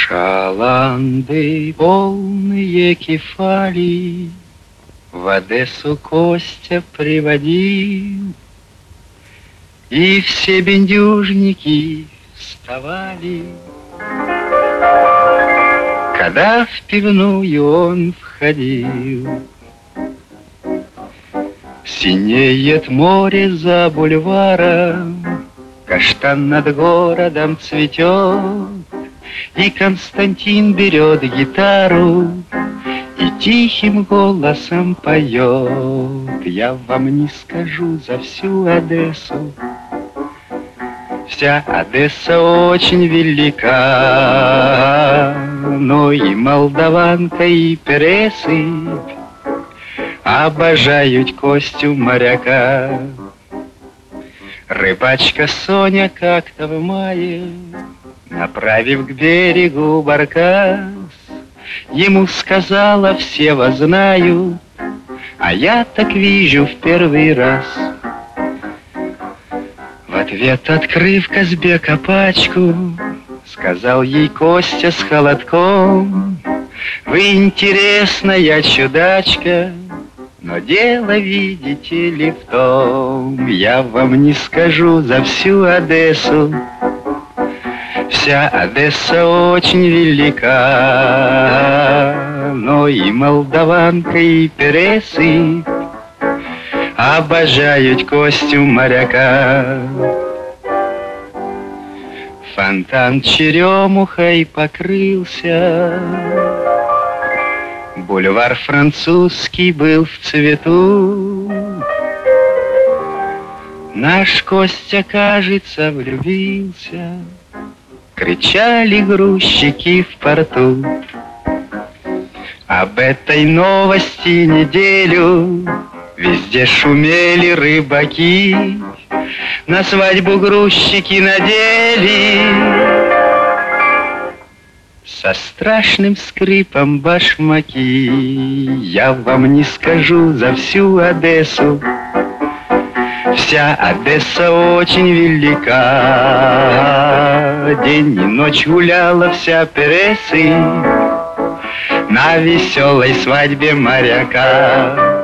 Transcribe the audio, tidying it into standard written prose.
Шаланды полные кефали в Одессу Костя приводил, и все бендюжники вставали, когда в пивную он входил. Синеет море за бульваром, каштан над городом цветет, и Константин берет гитару и тихим голосом поет. Я вам не скажу за всю Одессу, вся Одесса очень велика, но и молдаванка, и пересыпь обожают Костю моряка. Рыбачка Соня как-то в мае, направив к берегу баркас, ему сказала: все вас знают, а я так вижу в первый раз. В ответ, открыв Казбека пачку, сказал ей Костя с холодком: вы интересная чудачка, но дело, видите ли, в том, я вам не скажу за всю Одессу, вся Одесса очень велика, но и молдаванка, и пересыпь обожают Костю моряка. Фонтан черемухой покрылся, бульвар французский был в цвету. Наш Костя, кажется, влюбился, кричали грузчики в порту. Об этой новости неделю везде шумели рыбаки, на свадьбу грузчики надели со страшным скрипом башмаки. Я вам не скажу за всю Одессу, вся Одесса очень велика, день и ночь гуляла вся пересыпь на веселой свадьбе моряка.